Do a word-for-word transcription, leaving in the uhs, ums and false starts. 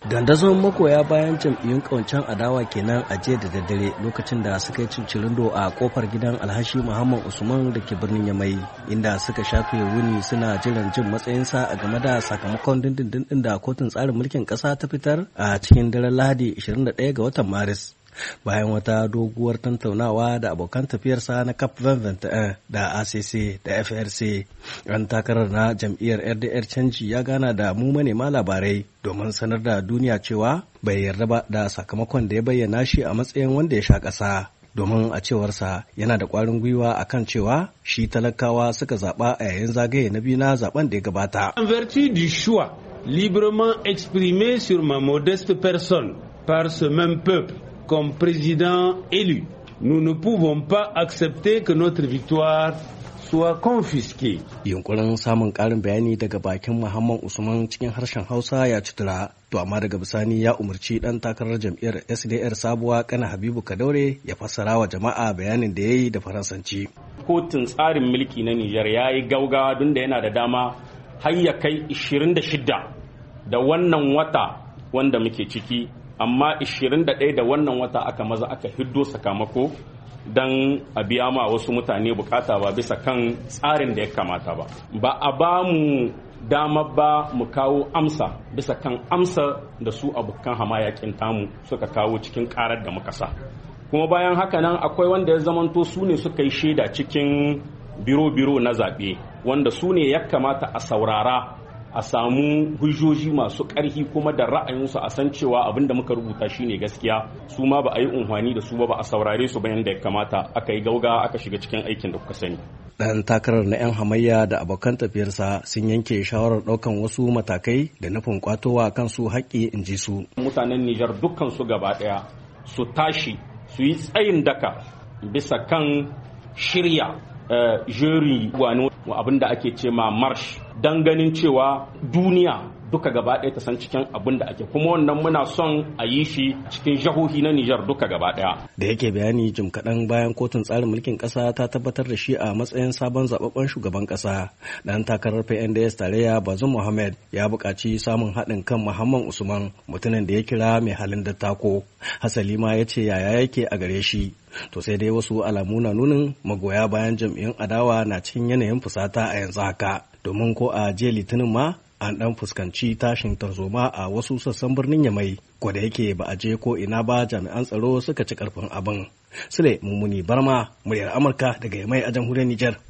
Dandazon magoya bayan jam'iyyun ƙawancen adawa kenan a jiya da daddare lokacin da suka yi cincirindo a kofar gidan Alhashi Muhammad Usman da ke birnin Yamai, inda suka shafe wuni suna jiran jin matsayinsa a game da sakamakon dindindin din da kotun tsarin mulkin ƙasa ta fitar a cikin daren Lahadi ashirin da ɗaya ga watan Maris. Bayan wata doguwar tantaunawa da abokan tafiyarsa na C A P twenty twenty-one da A C C da F R C, ran takarar na jam'iyyar R D R canji ya gana da mu manema labarai domin sanar da duniya cewa bai yarda ba da sakamakon da ya bayyana shi a matsayin wanda ya sha ƙasa. Domin a cewarsa yana da ƙwarin gwiwa a kan cewa shi talakawa suka zaɓa a yayin zagaye na biyu na zaɓen da ya gabata. En vertu du choix librement exprimé sur ma modeste personne par ce même peuple comme président élu, nous ne pouvons pas accepter que notre victoire soit confisquée. Yunkurin samun ƙarin bayani daga bakin Muhammad Usman cikin harshen Hausa ya cutura, to amma daga bisani ya umarci ɗan takarar jam'iyyar S D R sabuwa Kana Habibu Kadaure ya fassara wa jama'a bayanin da ya yi da Faransanci. Kotun tsarin mulki na Nijar ya yi gaugawa don da yana da dama har ya kai ishirin da shida da wannan wata wanda muke ciki, amma ishirin da ɗaya da wannan wata aka maza aka hiddo sakamako don a biya ma wasu mutane bukata ba bisa kan tsarin da ya kamata ba. Ba a ba mu dama ba mu kawo amsa bisa kan amsa da su abokan hamayakin tamu suka kawo cikin karar da muka sa. Kuma bayan haka nan akwai wanda ya zamanto su ne suka yi shaida cikin biro-biro na zaɓe, wanda su ne ya kamata a saurara, a samu hujjoji masu ƙarfi kuma da ra'ayinsu a san cewa abin da muka rubuta shine gaskiya. Su ma ba a yi unhwani da su ba, ba a saurare su bayan da ya kamata, aka yi gauga aka shiga cikin aikin da kuka sani. Ɗan takarar na 'yan hamayya da abokan tafiyarsa sun yanke shawarar ɗaukan wasu matakai da nufin kwatowa kansu haƙƙi, in ji su. Mutanen Nijar dukkan su gaba ɗaya su tashi su yi tsayin daka bisa kan shirya jeri wani abin da ake ce ma marsh, don ganin cewa duniya duka gaba ɗaya ta san cikin abin da ake, kuma wannan muna son a yi shi cikin jahohi na Nijar duka gaba ɗaya. Da yake bayani jim kaɗan bayan kotun tsarin mulkin ƙasa ta tabbatar da shi a matsayin sabon zababben shugaban ƙasa, ɗan takarar P N D S tarayya Bazoum Mohamed ya buƙaci samun haɗin kan Muhammad Usman, mutumin da ya kira mai halin dattako. Hasali ma ya ce yaya yake a gare shi. To sai dai wasu alamu na nunin magoya bayan jam'iyyun adawa na cikin yanayin fusata a yanzu haka, domin ko a jiya litinin ma an ɗan fuskanci tashin tarzoma a wasu sassan birnin Yamai, ko da yake ba a je ko ina ba jami'an tsaro suka ci karfin abin. Sule Mummuni Barma, muryar Amurka daga Yamai a jamhuriyar Nijar.